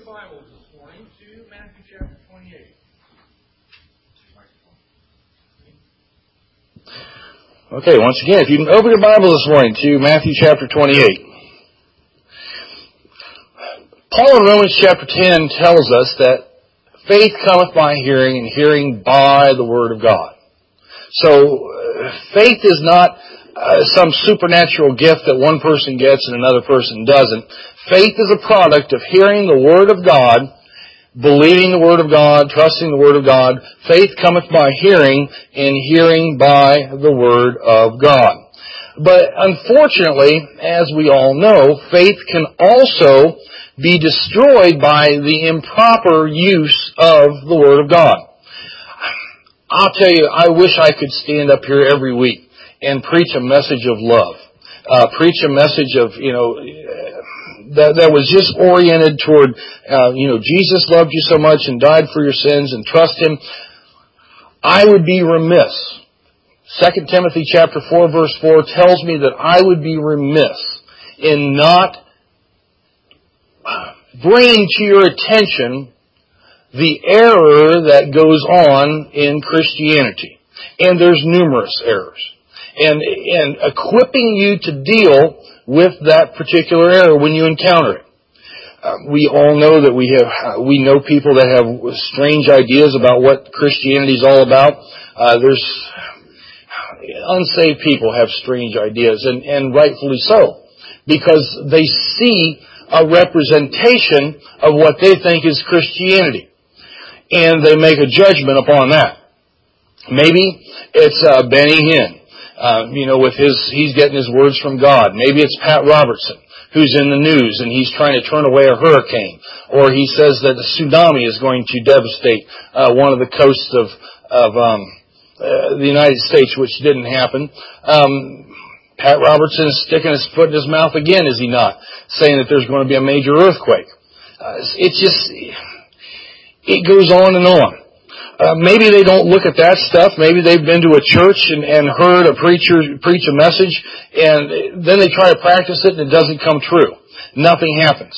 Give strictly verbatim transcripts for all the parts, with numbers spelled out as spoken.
Bibles this morning to Matthew chapter twenty-eight. Okay, once again, if you can open your Bible this morning to Matthew chapter twenty-eight. Paul in Romans chapter ten tells us that faith cometh by hearing, and hearing by the Word of God. So, uh, faith is not uh, some supernatural gift that one person gets and another person doesn't. Faith is a product of hearing the Word of God, believing the Word of God, trusting the Word of God. Faith cometh by hearing, and hearing by the Word of God. But unfortunately, as we all know, faith can also be destroyed by the improper use of the Word of God. I'll tell you, I wish I could stand up here every week and preach a message of love. Uh, preach a message of, you know, that, that was just oriented toward, uh, you know, Jesus loved you so much and died for your sins and trust Him. I would be remiss. Second Timothy chapter four verse four tells me that I would be remiss in not bringing to your attention the error that goes on in Christianity. And there's numerous errors. And, and equipping you to deal with that particular error when you encounter it. Uh, we all know that we have, uh, we know people that have strange ideas about what Christianity is all about. Uh, there's, unsaved people have strange ideas, and, and rightfully so. Because they see a representation of what they think is Christianity. And they make a judgment upon that. Maybe it's uh, Benny Hinn. Uh, you know, with his, he's getting his words from God. Maybe it's Pat Robertson, who's in the news and he's trying to turn away a hurricane. Or he says that a tsunami is going to devastate uh, one of the coasts of, of um, uh, the United States, which didn't happen. Um, Pat Robertson is sticking his foot in his mouth again, is he not? Saying that there's going to be a major earthquake. Uh, it just, it goes on and on. Uh, maybe they don't look at that stuff. Maybe they've been to a church and, and heard a preacher preach a message, and then they try to practice it and it doesn't come true. Nothing happens.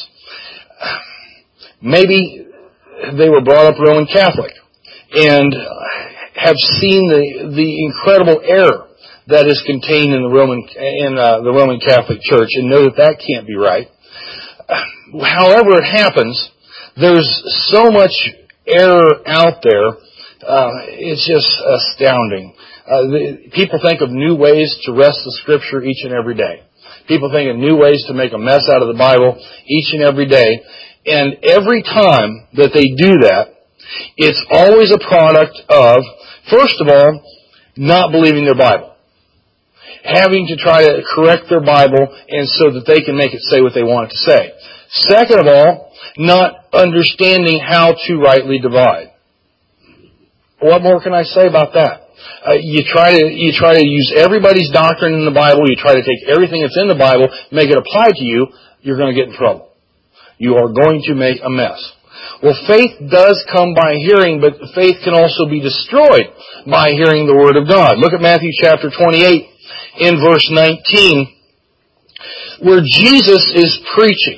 Maybe they were brought up Roman Catholic and have seen the the incredible error that is contained in the Roman in uh, the Roman Catholic Church and know that that can't be right. However it happens, there's so much error out there. Uh, it's just astounding. Uh, the, people think of new ways to wrest the Scripture each and every day. People think of new ways to make a mess out of the Bible each and every day. And every time that they do that, it's always a product of, first of all, not believing their Bible. Having to try to correct their Bible and so that they can make it say what they want it to say. Second of all, not understanding how to rightly divide. What more can I say about that? Uh, you try to you try to use everybody's doctrine in the Bible. You try to take everything that's in the Bible, make it apply to you. You're going to get in trouble. You are going to make a mess. Well, faith does come by hearing, but faith can also be destroyed by hearing the Word of God. Look at Matthew chapter twenty-eight in verse nineteen, where Jesus is preaching.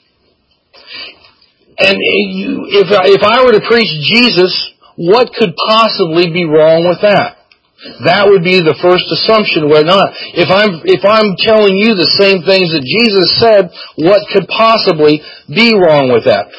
And you, if I, if I were to preach Jesus, what could possibly be wrong with that? That would be the first assumption, would not? If I'm, if I'm telling you the same things that Jesus said, what could possibly be wrong with that?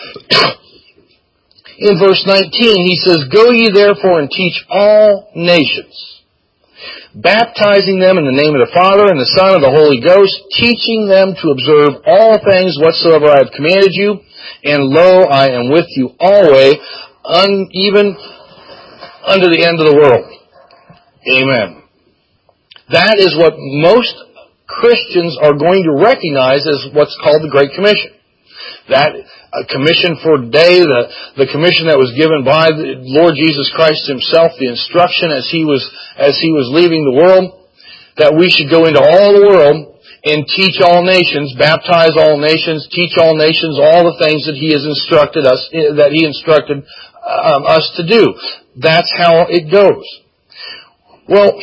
In verse nineteen, he says, "Go ye therefore and teach all nations, baptizing them in the name of the Father and the Son and the Holy Ghost, teaching them to observe all things whatsoever I have commanded you. And lo, I am with you always, un, even unto the end of the world." Amen. That is what most Christians are going to recognize as what's called the Great Commission. That uh, commission for today, the, the commission that was given by the Lord Jesus Christ Himself, the instruction as He was as He was leaving the world, that we should go into all the world and teach all nations, baptize all nations, teach all nations all the things that He has instructed us, that He instructed um, us to do. That's how it goes. Well,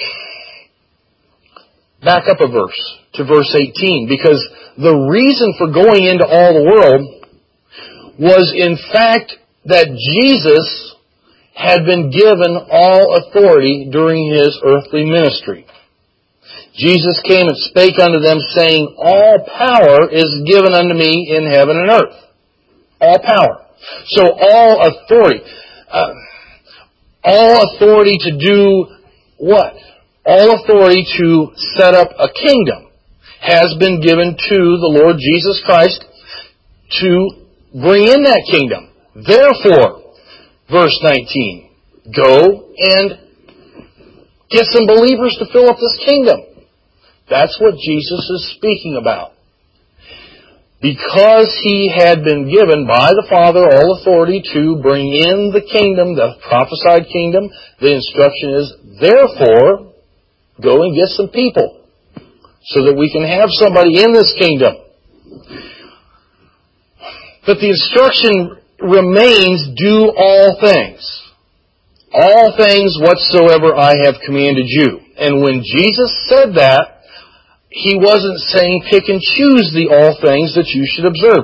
back up a verse to verse eighteen, because the reason for going into all the world was in fact that Jesus had been given all authority during His earthly ministry. Jesus came and spake unto them, saying, all power is given unto me in heaven and earth. All power. So all authority. Uh, all authority to do what? All authority to set up a kingdom has been given to the Lord Jesus Christ to bring in that kingdom. Therefore, verse nineteen, go and get some believers to fill up this kingdom. That's what Jesus is speaking about. Because He had been given by the Father all authority to bring in the kingdom, the prophesied kingdom, the instruction is, therefore, go and get some people so that we can have somebody in this kingdom. But the instruction remains, do all things. All things whatsoever I have commanded you. And when Jesus said that, He wasn't saying pick and choose the all things that you should observe.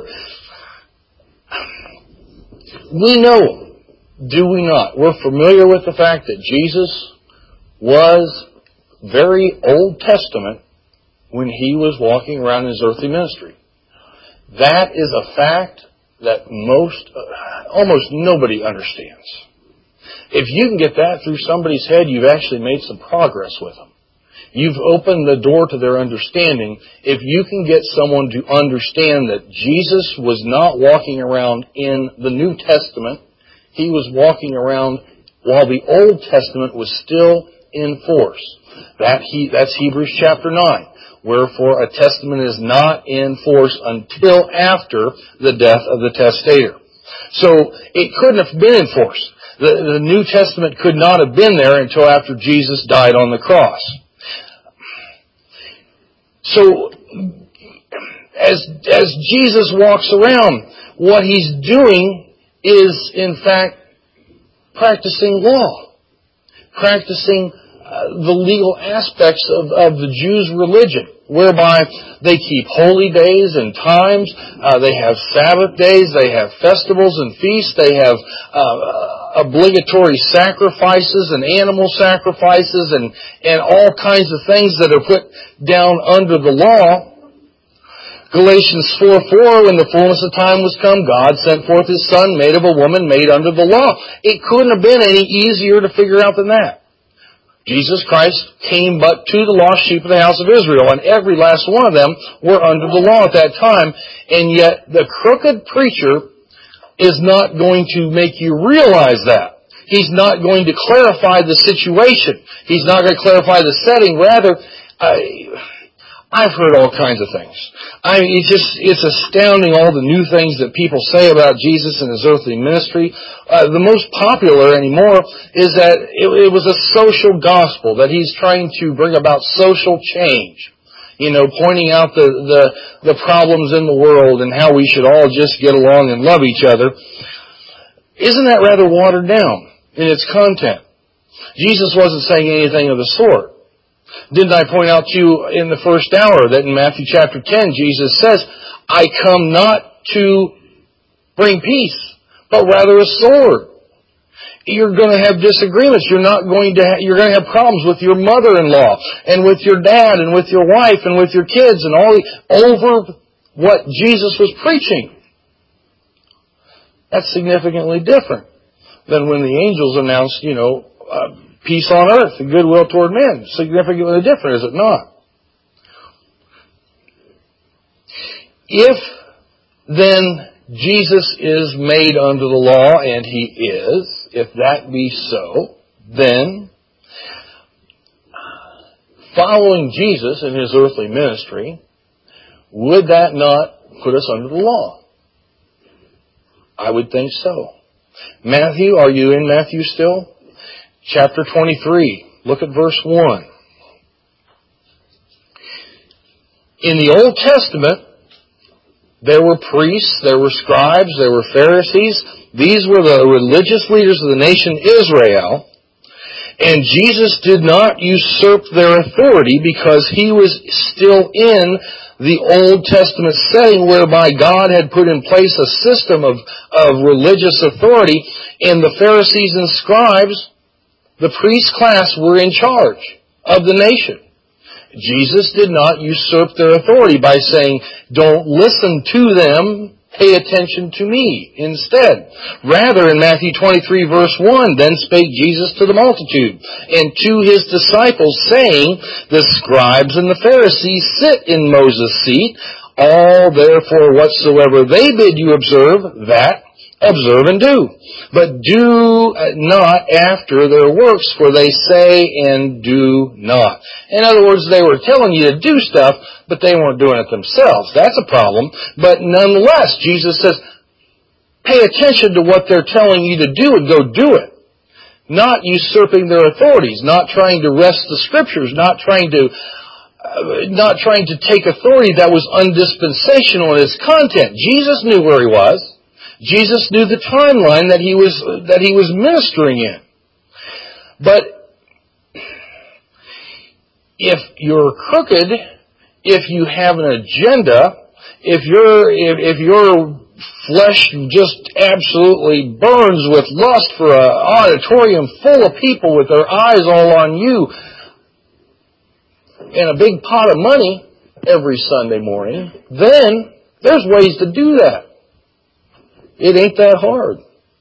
We know, do we not? We're familiar with the fact that Jesus was very Old Testament when He was walking around His earthly ministry. That is a fact that most, almost nobody understands. If you can get that through somebody's head, you've actually made some progress with them. You've opened the door to their understanding. If you can get someone to understand that Jesus was not walking around in the New Testament, He was walking around while the Old Testament was still in force. That he, that's Hebrews chapter nine. Wherefore a testament is not in force until after the death of the testator. So it couldn't have been in force. The, the New Testament could not have been there until after Jesus died on the cross. So, as, as Jesus walks around, what He's doing is, in fact, practicing law. Practicing uh, the legal aspects of, of the Jews' religion, whereby they keep holy days and times, uh, they have Sabbath days, they have festivals and feasts, they have uh, obligatory sacrifices and animal sacrifices and, and all kinds of things that are put down under the law. Galatians four four, when the fullness of time was come, God sent forth His Son, made of a woman, made under the law. It couldn't have been any easier to figure out than that. Jesus Christ came but to the lost sheep of the house of Israel, and every last one of them were under the law at that time, and yet the crooked preacher is not going to make you realize that. He's not going to clarify the situation. He's not going to clarify the setting. Rather, I, I've heard all kinds of things. I mean, it's just, it's astounding all the new things that people say about Jesus and His earthly ministry. Uh, the most popular anymore is that it, it was a social gospel, that He's trying to bring about social change. You know, pointing out the, the, the problems in the world and how we should all just get along and love each other. Isn't that rather watered down in its content? Jesus wasn't saying anything of the sort. Didn't I point out to you in the first hour that in Matthew chapter ten, Jesus says, I come not to bring peace, but rather a sword. You're going to have disagreements. You're not going to ha- you're going to have problems with your mother-in-law and with your dad and with your wife and with your kids and all the, over what Jesus was preaching. That's significantly different than when the angels announced, you know, uh, peace on earth and goodwill toward men. Significantly different, is it not? If then Jesus is made under the law, and He is, if that be so, then following Jesus in His earthly ministry, would that not put us under the law? I would think so. Matthew, are you in Matthew still? Chapter twenty-three, look at verse one. In the Old Testament, there were priests, there were scribes, there were Pharisees. These were the religious leaders of the nation Israel. And Jesus did not usurp their authority because He was still in the Old Testament setting whereby God had put in place a system of, of religious authority, and the Pharisees and scribes, the priest class, were in charge of the nation. Jesus did not usurp their authority by saying, don't listen to them, pay attention to me instead. Rather, in Matthew twenty-three, verse one, then spake Jesus to the multitude and to his disciples, saying, the scribes and the Pharisees sit in Moses' seat. All therefore whatsoever they bid you observe, that observe and do. But do not after their works, for they say and do not. In other words, they were telling you to do stuff, but they weren't doing it themselves. That's a problem. But nonetheless, Jesus says, pay attention to what they're telling you to do and go do it. Not usurping their authorities, not trying to wrest the Scriptures, not trying to uh, not trying to take authority that was undispensational in its content. Jesus knew where he was. Jesus knew the timeline that he was that he was ministering in. But if you're crooked, if you have an agenda, if your if, if your flesh just absolutely burns with lust for an auditorium full of people with their eyes all on you and a big pot of money every Sunday morning, then there's ways to do that. It ain't that hard.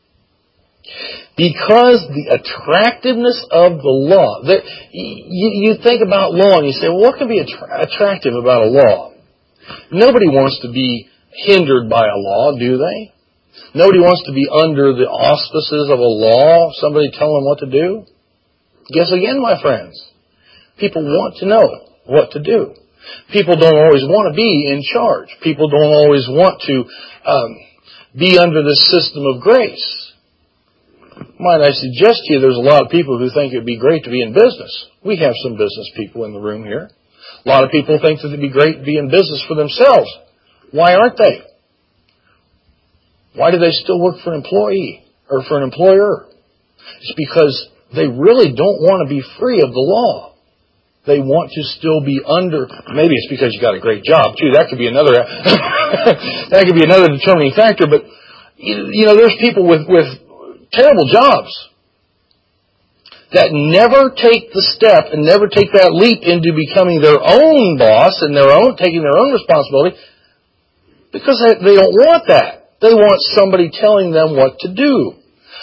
Because the attractiveness of the law. There, you, you think about law and you say, well, what can be attra- attractive about a law? Nobody wants to be hindered by a law, do they? Nobody wants to be under the auspices of a law, somebody telling them what to do. Guess again, my friends. People want to know what to do. People don't always want to be in charge. People don't always want to um, be under the system of grace. Might I suggest to you, there's a lot of people who think it would be great to be in business. We have some business people in the room here. A lot of people think that it would be great to be in business for themselves. Why aren't they? Why do they still work for an employee or for an employer? It's because they really don't want to be free of the law. They want to still be under. Maybe it's because you got a great job too. That could be another. that could be another determining factor. But you know, there's people with with terrible jobs that never take the step and never take that leap into becoming their own boss and their own taking their own responsibility because they, they don't want that. They want somebody telling them what to do.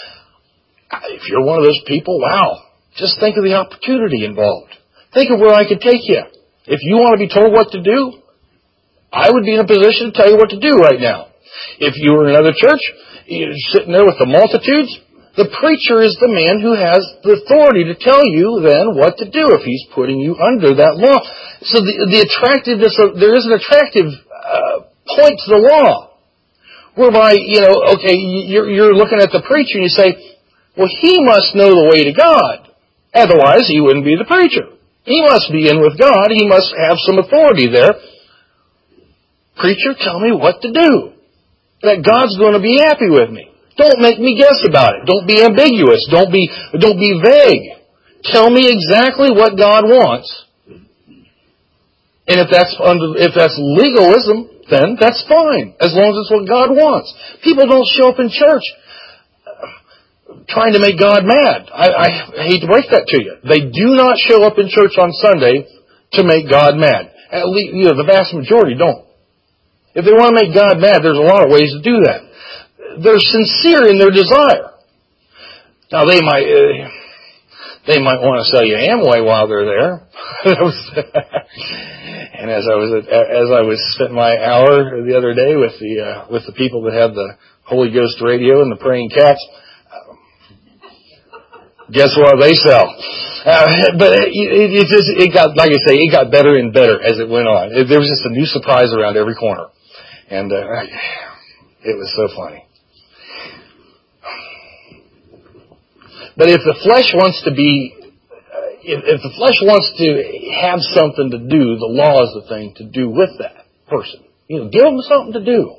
If you're one of those people, wow, just think of the opportunity involved. Think of where I could take you. If you want to be told what to do, I would be in a position to tell you what to do right now. If you were in another church, you're sitting there with the multitudes, the preacher is the man who has the authority to tell you then what to do if he's putting you under that law. So the, the attractiveness of, there is an attractive uh, point to the law. Whereby, you know, okay, you're, you're looking at the preacher and you say, well, he must know the way to God. Otherwise, he wouldn't be the preacher. He must be in with God. He must have some authority there. Preacher, tell me what to do. That God's going to be happy with me. Don't make me guess about it. Don't be ambiguous. Don't be, don't be vague. Tell me exactly what God wants. And if that's under, if that's legalism, then that's fine. As long as it's what God wants. People don't show up in church trying to make God mad. I, I hate to break that to you. They do not show up in church on Sunday to make God mad. At least, you know, the vast majority don't. If they want to make God mad, there's a lot of ways to do that. They're sincere in their desire. Now they might, uh, they might want to sell you Amway while they're there. And as I was as I was spent my hour the other day with the uh, with the people that have the Holy Ghost radio and the praying cats. Guess what they sell? Uh, but it, it, it just, it got, like I say, it got better and better as it went on. It, there was just a new surprise around every corner. And, uh, it was so funny. But if the flesh wants to be, if, if the flesh wants to have something to do, the law is the thing to do with that person. You know, give them something to do.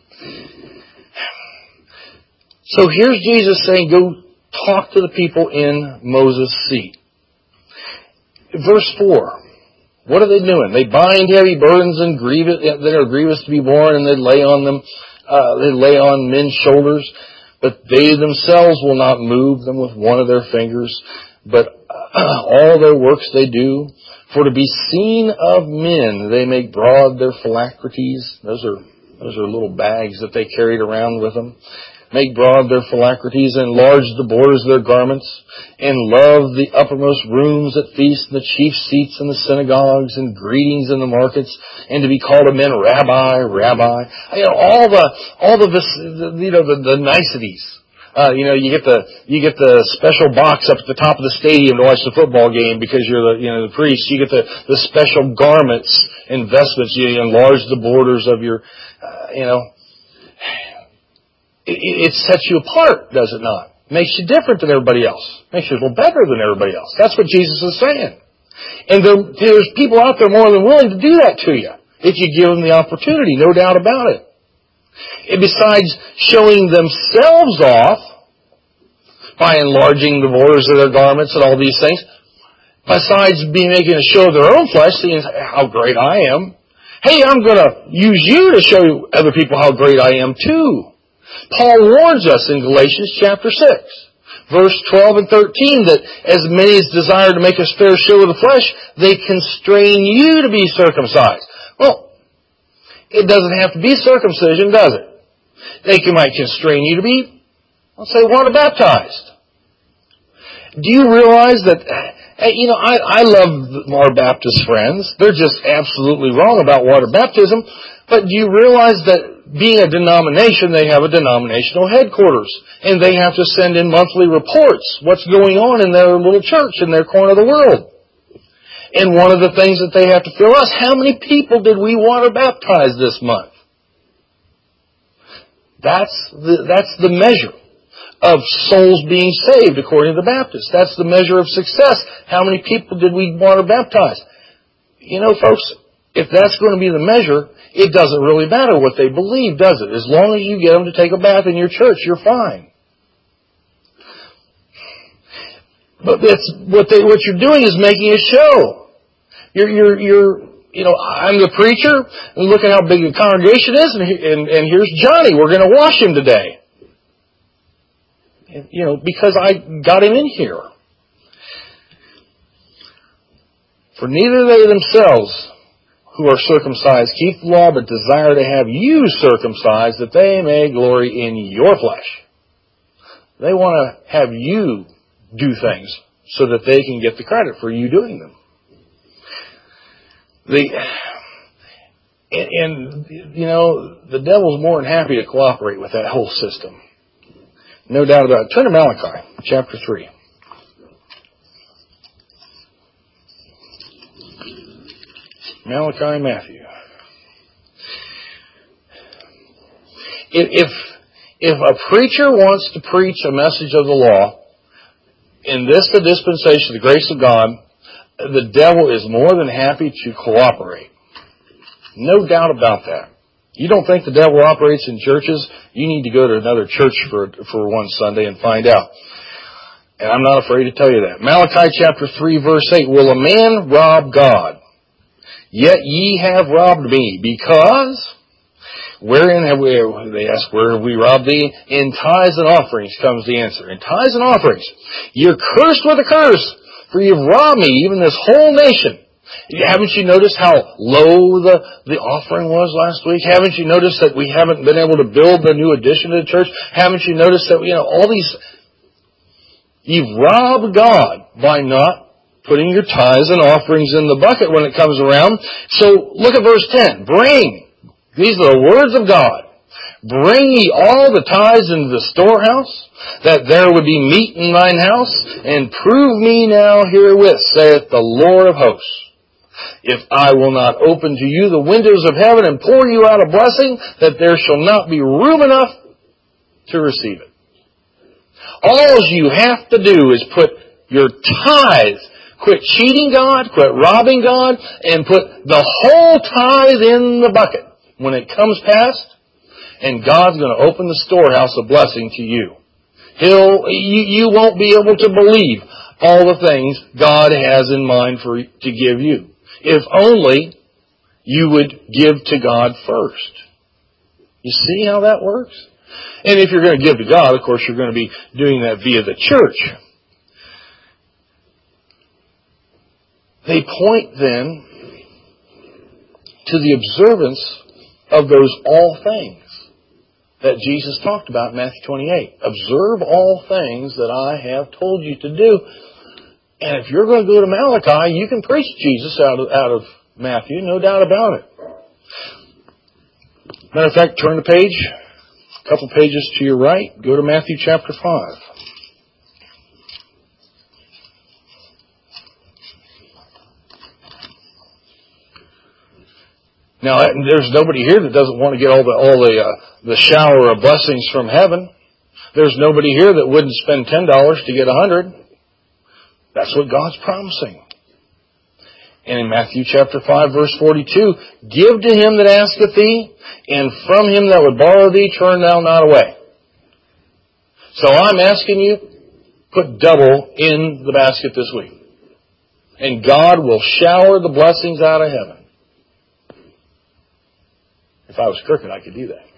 So here's Jesus saying, go talk to the people in Moses' seat. Verse four. What are they doing? They bind heavy burdens and grievous, that are grievous to be borne, and they lay on them, uh, they lay on men's shoulders, but they themselves will not move them with one of their fingers, but uh, all their works they do. For to be seen of men, they make broad their phylacteries. Those are, those are little bags that they carried around with them. Make broad their phylacteries, and enlarge the borders of their garments, and love the uppermost rooms at feasts, and the chief seats in the synagogues, and greetings in the markets, and to be called of men, Rabbi, Rabbi. You know, all the, all the, you know, the, the niceties. Uh, you know, you get the, you get the special box up at the top of the stadium to watch the football game because you're the, you know, the priest. You get the, the special garments and vestments. You enlarge the borders of your, uh, you know, it sets you apart, does it not? Makes you different than everybody else. Makes you a little better than everybody else. That's what Jesus is saying. And there, there's people out there more than willing to do that to you if you give them the opportunity, no doubt about it. And besides showing themselves off by enlarging the borders of their garments and all these things, besides being making a show of their own flesh, seeing how great I am, hey, I'm going to use you to show other people how great I am too. Paul warns us in Galatians chapter six, verse twelve and thirteen, that as many as desire to make a fair show of the flesh, they constrain you to be circumcised. Well, it doesn't have to be circumcision, does it? They can, might constrain you to be, let's say, water baptized. Do you realize that, you know, I, I love our Baptist friends. They're just absolutely wrong about water baptism. But do you realize that being a denomination, they have a denominational headquarters, and they have to send in monthly reports, what's going on in their little church in their corner of the world. And one of the things that they have to fill us, how many people did we water baptize this month? That's the, that's the measure of souls being saved according to the Baptists. That's the measure of success. How many people did we water baptize? You know, folks, if that's going to be the measure, it doesn't really matter what they believe, does it? As long as you get them to take a bath in your church, you're fine. But that's what they, what you're doing is making a show. You're, you're, you're, you know, I'm the preacher, and look at how big the congregation is, and, and, and here's Johnny. We're going to wash him today. And, you know, because I got him in here. For neither they themselves who are circumcised keep the law, but desire to have you circumcised, that they may glory in your flesh. They want to have you do things so that they can get the credit for you doing them. The, and, and, you know, the devil's more than happy to cooperate with that whole system. No doubt about it. Turn to Malachi, chapter three. Malachi, Matthew. If, if a preacher wants to preach a message of the law, in this the dispensation of the grace of God, the devil is more than happy to cooperate. No doubt about that. You don't think the devil operates in churches? You need to go to another church for, for one Sunday and find out. And I'm not afraid to tell you that. Malachi chapter three, verse eight. Will a man rob God? Yet ye have robbed me, because wherein have we, they ask, where have we robbed thee? In tithes and offerings comes the answer. In tithes and offerings. You're cursed with a curse, for you've robbed me, even this whole nation. Haven't you noticed how low the, the offering was last week? Haven't you noticed that we haven't been able to build the new addition to the church? Haven't you noticed that, you know, all these, you've robbed God by not putting your tithes and offerings in the bucket when it comes around. So look at verse ten. Bring. These are the words of God. Bring ye all the tithes into the storehouse, that there would be meat in thine house, and prove me now herewith, saith the Lord of hosts, if I will not open to you the windows of heaven and pour you out a blessing, that there shall not be room enough to receive it. All you have to do is put your tithe, quit cheating God, quit robbing God, and put the whole tithe in the bucket when it comes past, and God's going to open the storehouse of blessing to you. He'll, you, you won't be able to believe all the things God has in mind for to give you. If only you would give to God first. You see how that works? And if you're going to give to God, of course, you're going to be doing that via the church. They point then to the observance of those all things that Jesus talked about in Matthew twenty-eight. Observe all things that I have told you to do. And if you're going to go to Malachi, you can preach Jesus out of, out of Matthew, no doubt about it. Matter of fact, turn the page, a couple pages to your right, go to Matthew chapter five. Now, there's nobody here that doesn't want to get all the all the uh, the shower of blessings from heaven. There's nobody here that wouldn't spend ten dollars to get a hundred. That's what God's promising. And in Matthew chapter five, verse forty-two, give to him that asketh thee, and from him that would borrow thee, turn thou not away. So I'm asking you, put double in the basket this week, and God will shower the blessings out of heaven. If I was crooked, I could do that.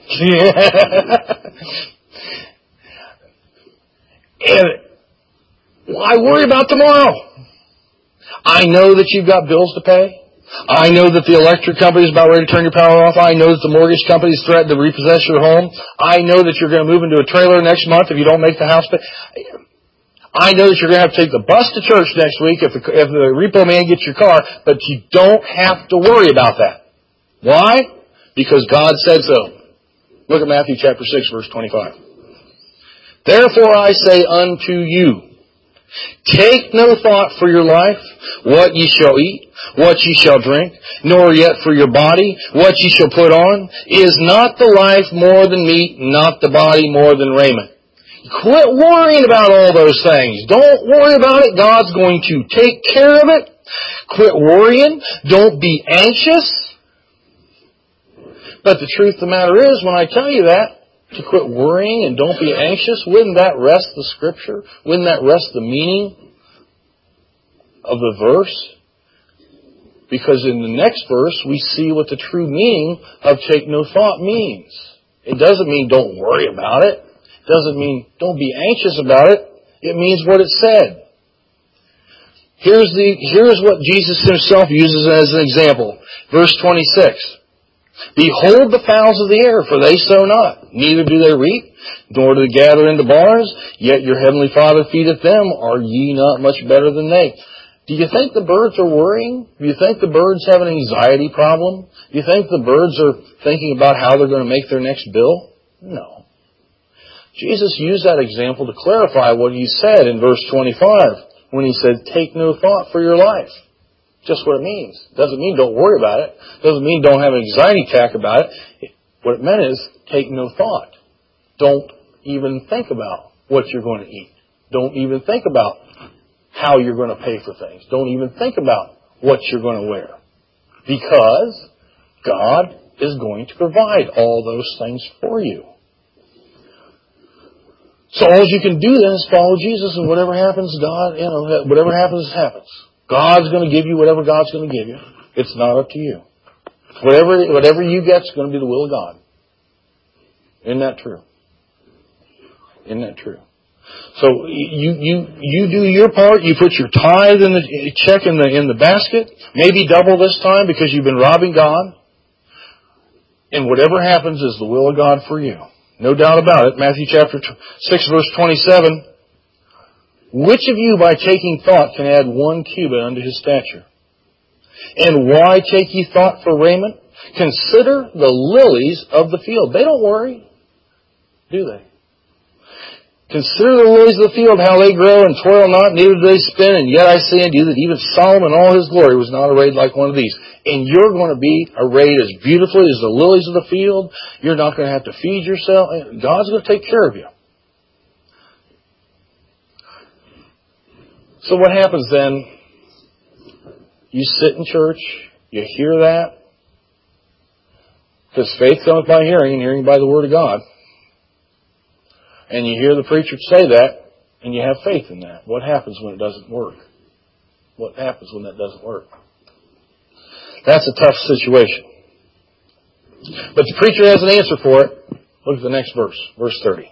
And why worry about tomorrow? I know that you've got bills to pay. I know that the electric company is about ready to turn your power off. I know that the mortgage company is threatened to repossess your home. I know that you're going to move into a trailer next month if you don't make the house pay. I know that you're going to have to take the bus to church next week if the, if the repo man gets your car, but you don't have to worry about that. Why? Because God said so. Look at Matthew chapter six, verse twenty-five. Therefore I say unto you, take no thought for your life, what ye shall eat, what ye shall drink, nor yet for your body, what ye shall put on. Is not the life more than meat, not the body more than raiment? Quit worrying about all those things. Don't worry about it. God's going to take care of it. Quit worrying. Don't be anxious. But the truth of the matter is, when I tell you that, to quit worrying and don't be anxious, wouldn't that rest the Scripture? Wouldn't that rest the meaning of the verse? Because in the next verse, we see what the true meaning of take no thought means. It doesn't mean don't worry about it. It doesn't mean don't be anxious about it. It means what it said. Here's the, here's what Jesus himself uses as an example. Verse twenty-six. Behold the fowls of the air, for they sow not, neither do they reap, nor do they gather into barns, yet your heavenly Father feedeth them. Are ye not much better than they? Do you think the birds are worrying? Do you think the birds have an anxiety problem? Do you think the birds are thinking about how they're going to make their next bill? No. Jesus used that example to clarify what he said in verse twenty-five, when he said, take no thought for your life. Just what it means. Doesn't mean don't worry about it. Doesn't mean don't have an anxiety attack about it. What it meant is take no thought. Don't even think about what you're going to eat. Don't even think about how you're going to pay for things. Don't even think about what you're going to wear. Because God is going to provide all those things for you. So all you can do then is follow Jesus, and whatever happens, God, you know, whatever happens, happens. God's going to give you whatever God's going to give you. It's not up to you. Whatever whatever you get is going to be the will of God. Isn't that true? Isn't that true? So you you you do your part. You put your tithe in the check in the in the basket. Maybe double this time because you've been robbing God. And whatever happens is the will of God for you. No doubt about it. Matthew chapter six, verse twenty-seven. Which of you by taking thought can add one cubit unto his stature? And why take ye thought for raiment? Consider the lilies of the field. They don't worry, do they? Consider the lilies of the field, how they grow and toil not, neither do they spin. And yet I say unto you that even Solomon in all his glory was not arrayed like one of these. And you're going to be arrayed as beautifully as the lilies of the field. You're not going to have to feed yourself. God's going to take care of you. So what happens then? You sit in church, you hear that, because faith cometh by hearing, and hearing by the Word of God. And you hear the preacher say that, and you have faith in that. What happens when it doesn't work? What happens when that doesn't work? That's a tough situation. But the preacher has an answer for it. Look at the next verse, verse thirty.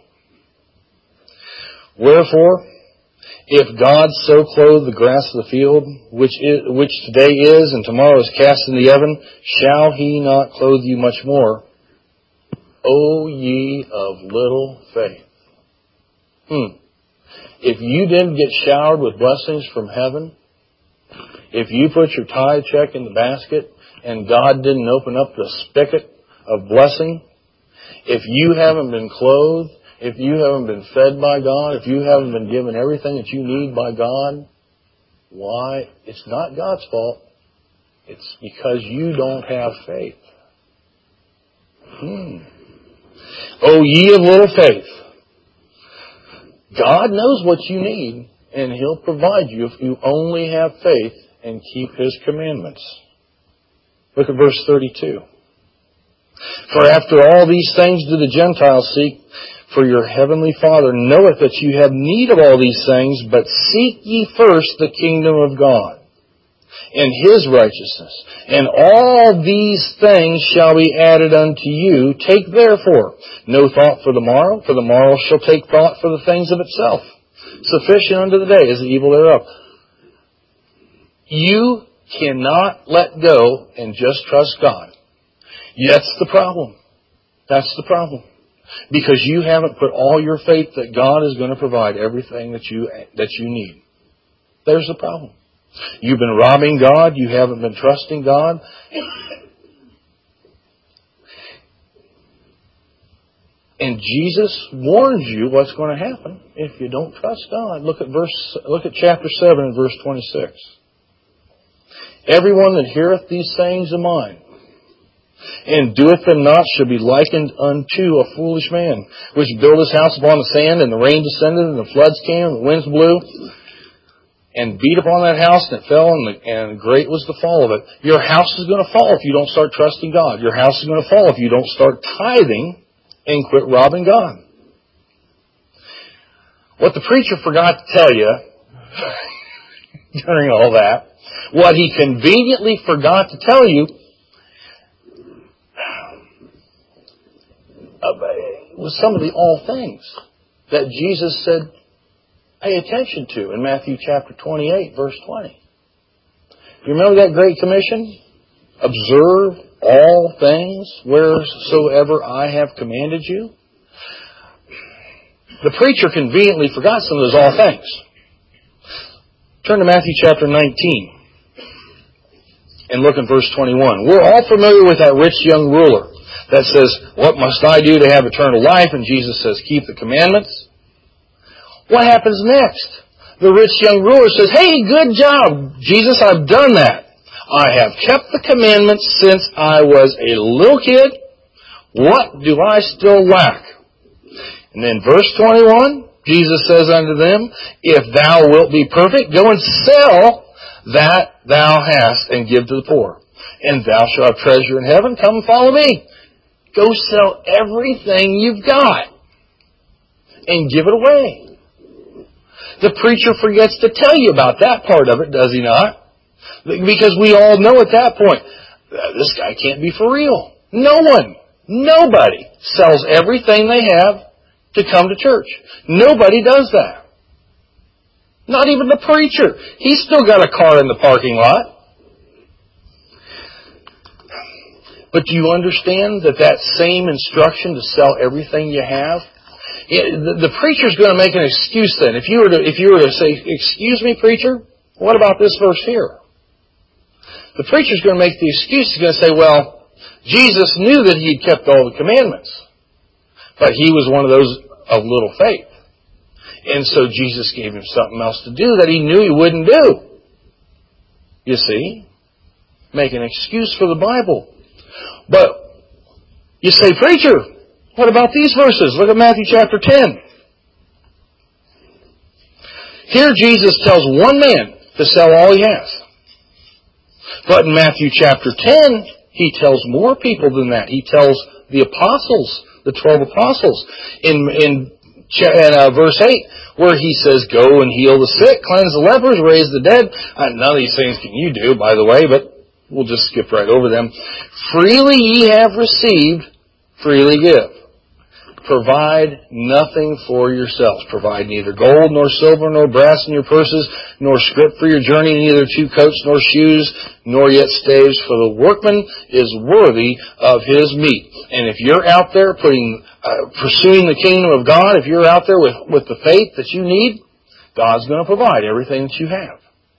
Wherefore, if God so clothe the grass of the field, which is, which today is and tomorrow is cast in the oven, shall He not clothe you much more, O ye of little faith? Hmm. If you didn't get showered with blessings from heaven, if you put your tithe check in the basket and God didn't open up the spigot of blessing, if you haven't been clothed, if you haven't been fed by God, if you haven't been given everything that you need by God, why? It's not God's fault. It's because you don't have faith. Hmm. O ye of little faith. God knows what you need, and He'll provide you if you only have faith and keep His commandments. Look at verse thirty-two. For after all these things do the Gentiles seek, for your heavenly Father knoweth that you have need of all these things, but seek ye first the kingdom of God and His righteousness, and all these things shall be added unto you. Take therefore no thought for the morrow, for the morrow shall take thought for the things of itself. Sufficient unto the day is the evil thereof. You cannot let go and just trust God. That's the problem. That's the problem. Because you haven't put all your faith that God is going to provide everything that you that you need. There's the problem. You've been robbing God. You haven't been trusting God. And Jesus warns you what's going to happen if you don't trust God. Look at verse. Look at chapter seven and verse twenty-six. Everyone that heareth these sayings of mine, and doeth them not, shall be likened unto a foolish man, which built his house upon the sand, and the rain descended, and the floods came, and the winds blew, and beat upon that house, and it fell, and, the, and great was the fall of it. Your house is going to fall if you don't start trusting God. Your house is going to fall if you don't start tithing and quit robbing God. What the preacher forgot to tell you during all that, what he conveniently forgot to tell you, was some of the all things that Jesus said, pay attention to in Matthew chapter twenty-eight, verse twenty. You remember that Great Commission? Observe all things wheresoever I have commanded you. The preacher conveniently forgot some of those all things. Turn to Matthew chapter nineteen and look at verse twenty-one. We're all familiar with that rich young ruler that says, what must I do to have eternal life? And Jesus says, keep the commandments. What happens next? The rich young ruler says, hey, good job, Jesus, I've done that. I have kept the commandments since I was a little kid. What do I still lack? And then verse twenty-one, Jesus says unto them, if thou wilt be perfect, go and sell that thou hast and give to the poor. And thou shalt have treasure in heaven. Come and follow me. Go sell everything you've got and give it away. The preacher forgets to tell you about that part of it, does he not? Because we all know at that point, this guy can't be for real. No one, nobody sells everything they have to come to church. Nobody does that. Not even the preacher. He's still got a car in the parking lot. But do you understand that that same instruction to sell everything you have, it, the, the preacher's going to make an excuse then. If you were to, if you were to say, excuse me, preacher, what about this verse here? The preacher's going to make the excuse. He's going to say, well, Jesus knew that He'd kept all the commandments, but He was one of those of little faith. And so Jesus gave Him something else to do that He knew He wouldn't do. You see? Make an excuse for the Bible. But you say, preacher, what about these verses? Look at Matthew chapter ten. Here Jesus tells one man to sell all he has. But in Matthew chapter ten, He tells more people than that. He tells the apostles, the twelve apostles, in, in, in uh, verse eight, where He says, go and heal the sick, cleanse the lepers, raise the dead. Uh, none of these things can you do, by the way, but we'll just skip right over them. Freely ye have received, freely give. Provide nothing for yourselves. Provide neither gold, nor silver, nor brass in your purses, nor scrip for your journey, neither two coats, nor shoes, nor yet staves, for the workman is worthy of his meat. And if you're out there putting, uh, pursuing the kingdom of God, if you're out there with, with the faith that you need, God's going to provide everything that you have.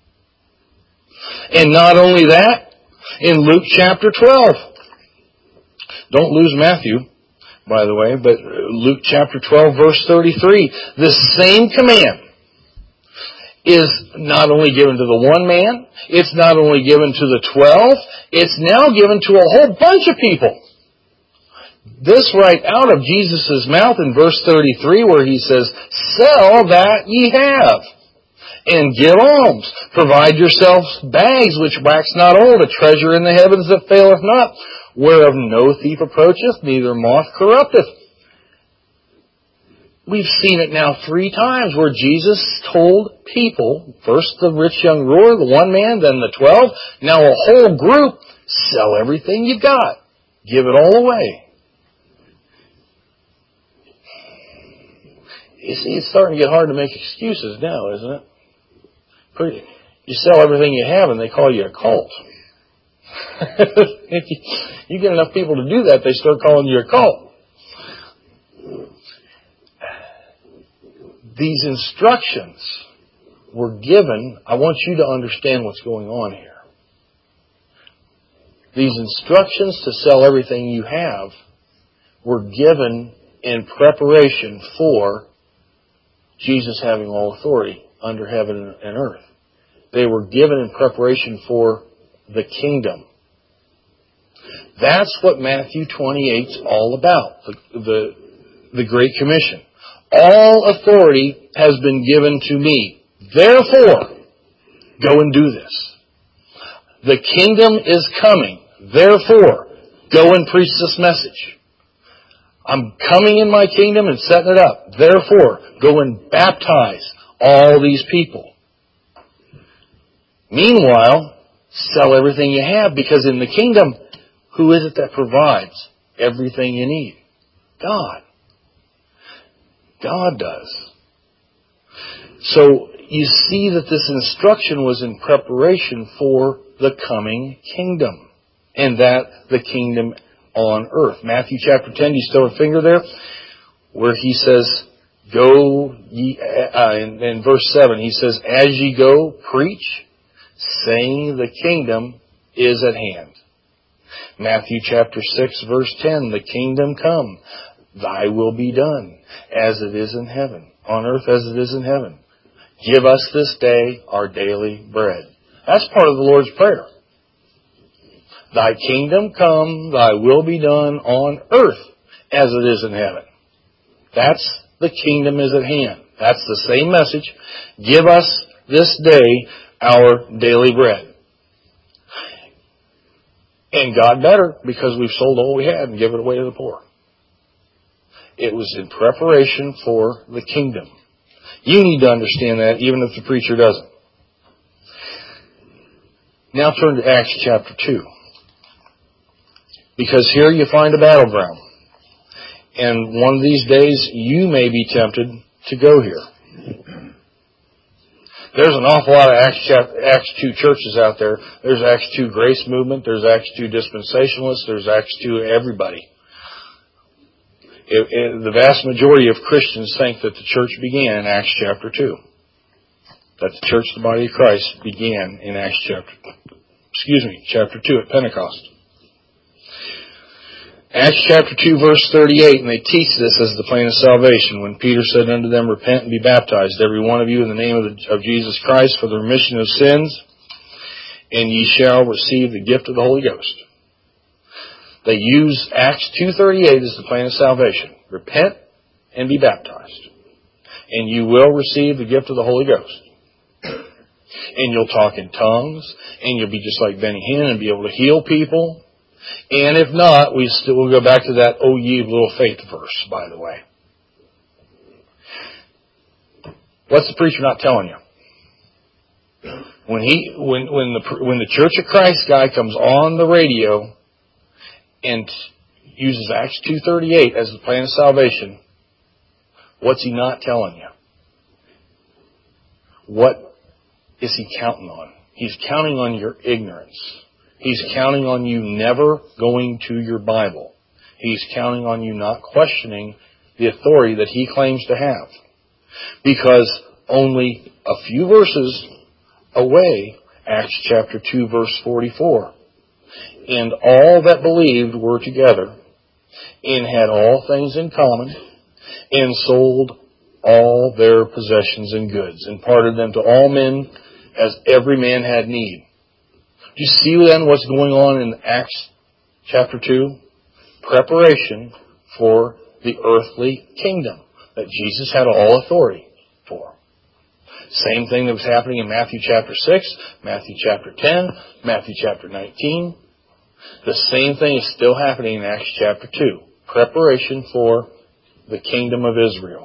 And not only that, in Luke chapter twelve, don't lose Matthew, by the way, but Luke chapter twelve, verse thirty-three, the same command is not only given to the one man, it's not only given to the twelve, it's now given to a whole bunch of people. This right out of Jesus' mouth in verse thirty-three, where he says, sell that ye have, and give alms. Provide yourselves bags which wax not old, a treasure in the heavens that faileth not, whereof no thief approacheth, neither moth corrupteth. We've seen it now three times where Jesus told people, first the rich young ruler, the one man, then the twelve, now a whole group, sell everything you got. Give it all away. You see, it's starting to get hard to make excuses now, isn't it? You sell everything you have and they call you a cult. If you, you get enough people to do that, they start calling you a cult. These instructions were given. I want you to understand what's going on here. These instructions to sell everything you have were given in preparation for Jesus having all authority under heaven and earth. They were given in preparation for the kingdom. That's what Matthew twenty-eight is all about, the, the, the Great Commission. All authority has been given to me. Therefore, go and do this. The kingdom is coming. Therefore, go and preach this message. I'm coming in my kingdom and setting it up. Therefore, go and baptize all these people. Meanwhile, sell everything you have, because in the kingdom, who is it that provides everything you need? God. God does. So you see that this instruction was in preparation for the coming kingdom, and that the kingdom on earth. Matthew chapter ten, do you still have a finger there? Where he says, go ye, uh, in, in verse seven, he says, as ye go, preach, saying the kingdom is at hand. Matthew chapter six, verse ten, the kingdom come, thy will be done, as it is in heaven, on earth as it is in heaven. Give us this day our daily bread. That's part of the Lord's Prayer. Thy kingdom come, thy will be done on earth as it is in heaven. That's the kingdom is at hand. That's the same message. Give us this day our daily bread. And God better, because we've sold all we had and given it away to the poor. It was in preparation for the kingdom. You need to understand that, even if the preacher doesn't. Now turn to Acts chapter two. Because here you find a battleground. And one of these days you may be tempted to go here. There's an awful lot of Acts, Acts two churches out there. There's Acts two Grace Movement. There's Acts two Dispensationalists. There's Acts two everybody. It, it, the vast majority of Christians think that the church began in Acts chapter two. That the church, the body of Christ, began in Acts chapter, excuse me, chapter two at Pentecost. Acts chapter two, verse thirty-eight, and they teach this as the plan of salvation. When Peter said unto them, repent and be baptized, every one of you, in the name of, the, of Jesus Christ, for the remission of sins, and ye shall receive the gift of the Holy Ghost. They use Acts two thirty-eight as the plan of salvation. Repent and be baptized, and you will receive the gift of the Holy Ghost. And you'll talk in tongues, and you'll be just like Benny Hinn and be able to heal people. And if not, we still will go back to that "O ye of little faith" verse, by the way. What's the preacher not telling you? When he, when, when the, when the Church of Christ guy comes on the radio and uses Acts two thirty-eight as the plan of salvation, what's he not telling you? What is he counting on? He's counting on your ignorance. He's counting on you never going to your Bible. He's counting on you not questioning the authority that he claims to have. Because only a few verses away, Acts chapter two verse forty-four, and all that believed were together, and had all things in common, and sold all their possessions and goods, and parted them to all men as every man had need. Do you see then what's going on in Acts chapter two? Preparation for the earthly kingdom that Jesus had all authority for. Same thing that was happening in Matthew chapter six, Matthew chapter ten, Matthew chapter nineteen. The same thing is still happening in Acts chapter two. Preparation for the kingdom of Israel.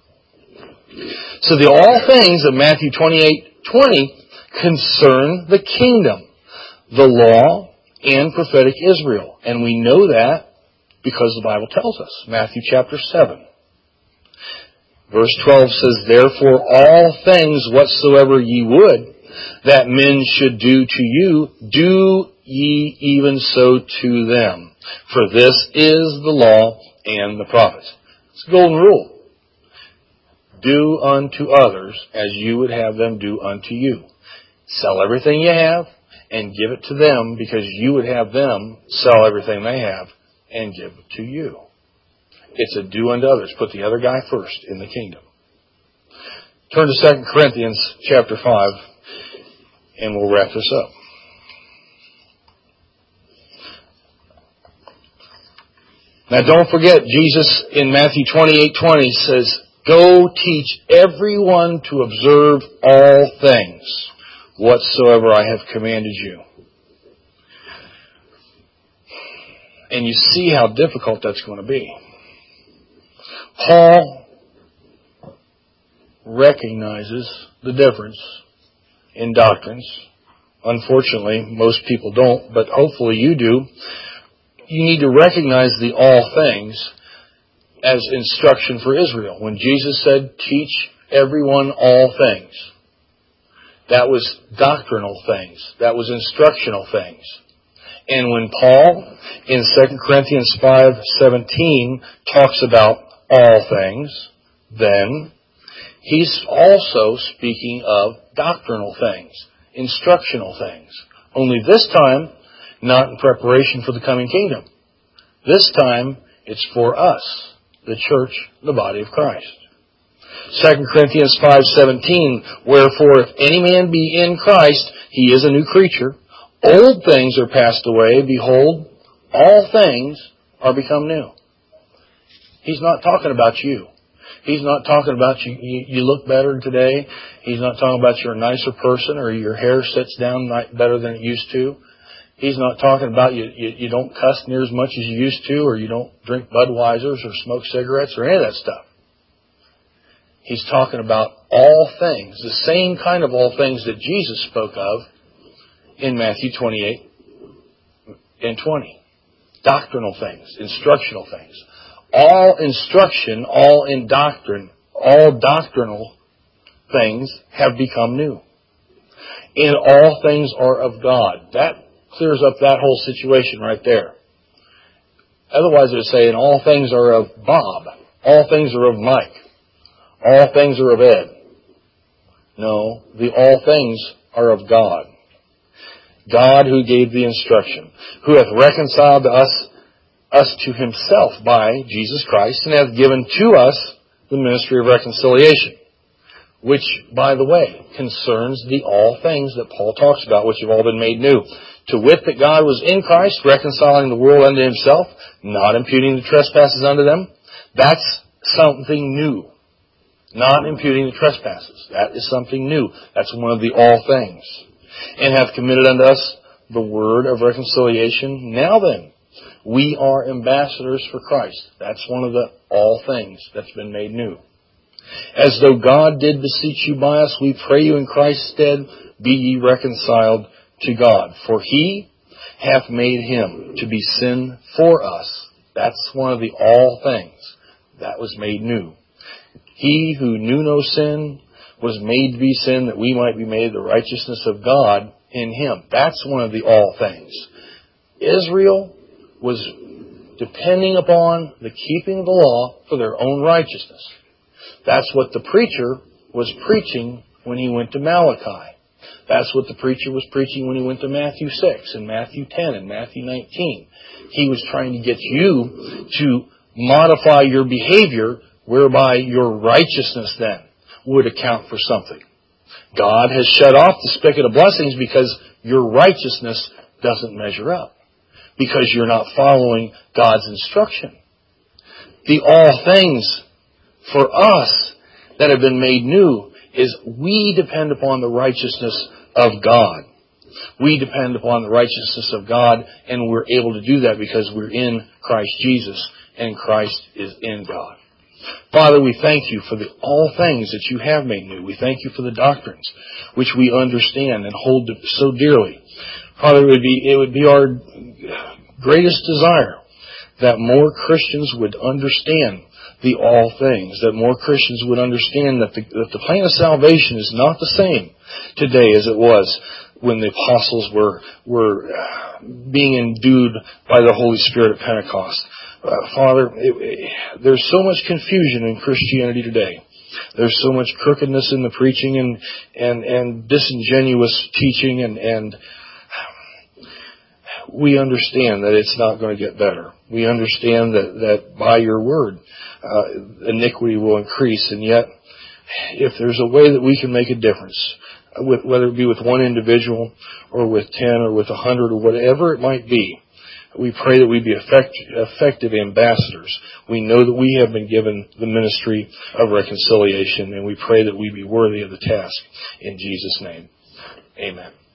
So the all things of Matthew twenty-eight twenty concern the kingdom, the law, and prophetic Israel. And we know that because the Bible tells us. Matthew chapter seven. Verse twelve says, Therefore all things whatsoever ye would that men should do to you, do ye even so to them. For this is the law and the prophets. It's a golden rule. Do unto others as you would have them do unto you. Sell everything you have and give it to them because you would have them sell everything they have and give it to you. It's a do unto others. Put the other guy first in the kingdom. Turn to Second Corinthians chapter five and we'll wrap this up. Now don't forget, Jesus in Matthew twenty-eight twenty says, Go teach everyone to observe all things whatsoever I have commanded you. And you see how difficult that's going to be. Paul recognizes the difference in doctrines. Unfortunately, most people don't, but hopefully you do. You need to recognize the all things as instruction for Israel. When Jesus said, teach everyone all things, that was doctrinal things. That was instructional things. And when Paul, in Second Corinthians five seventeen, talks about all things, then he's also speaking of doctrinal things, instructional things. Only this time, not in preparation for the coming kingdom. This time, it's for us, the church, the body of Christ. Second Corinthians five seventeen, Wherefore if any man be in Christ, he is a new creature. Old things are passed away. Behold, all things are become new. He's not talking about you. He's not talking about you, you, you look better today. He's not talking about you're a nicer person or your hair sits down better than it used to. He's not talking about you, you, you don't cuss near as much as you used to, or you don't drink Budweisers or smoke cigarettes or any of that stuff. He's talking about all things, the same kind of all things that Jesus spoke of in Matthew twenty-eight and twenty. Doctrinal things, instructional things. All instruction, all in doctrine, all doctrinal things have become new. And all things are of God. That clears up that whole situation right there. Otherwise it would say, and all things are of Bob. All things are of Mike. All things are of Ed. No, the all things are of God. God who gave the instruction, who hath reconciled to us us to himself by Jesus Christ, and hath given to us the ministry of reconciliation, which, by the way, concerns the all things that Paul talks about, which have all been made new. To wit, that God was in Christ, reconciling the world unto himself, not imputing the trespasses unto them. That's something new. Not imputing the trespasses. That is something new. That's one of the all things. And hath committed unto us the word of reconciliation. Now then, we are ambassadors for Christ. That's one of the all things that's been made new. As though God did beseech you by us, we pray you in Christ's stead, be ye reconciled to God. For He hath made Him to be sin for us. That's one of the all things that was made new. He who knew no sin was made to be sin, that we might be made the righteousness of God in Him. That's one of the all things. Israel was depending upon the keeping of the law for their own righteousness. That's what the preacher was preaching when he went to Malachi. That's what the preacher was preaching when he went to Matthew six and Matthew ten and Matthew nineteen. He was trying to get you to modify your behavior whereby your righteousness then would account for something. God has shut off the spigot of blessings because your righteousness doesn't measure up. Because you're not following God's instruction. The all things for us that have been made new is we depend upon the righteousness of God. We depend upon the righteousness of God, and we're able to do that because we're in Christ Jesus, and Christ is in God. Father, we thank you for the all things that you have made new. We thank you for the doctrines which we understand and hold so dearly. Father, it would be, it would be our greatest desire that more Christians would understand the all things, that more Christians would understand that the, that the plan of salvation is not the same today as it was when the apostles were, were being endued by the Holy Spirit at Pentecost. Uh, Father, it, it, there's so much confusion in Christianity today. There's so much crookedness in the preaching and, and, and disingenuous teaching, and, and we understand that it's not going to get better. We understand that, that by your word, uh, iniquity will increase. And yet, if there's a way that we can make a difference, with, whether it be with one individual or with ten or with a hundred or whatever it might be, we pray that we be effect, effective ambassadors. We know that we have been given the ministry of reconciliation, and we pray that we be worthy of the task. In Jesus' name, amen.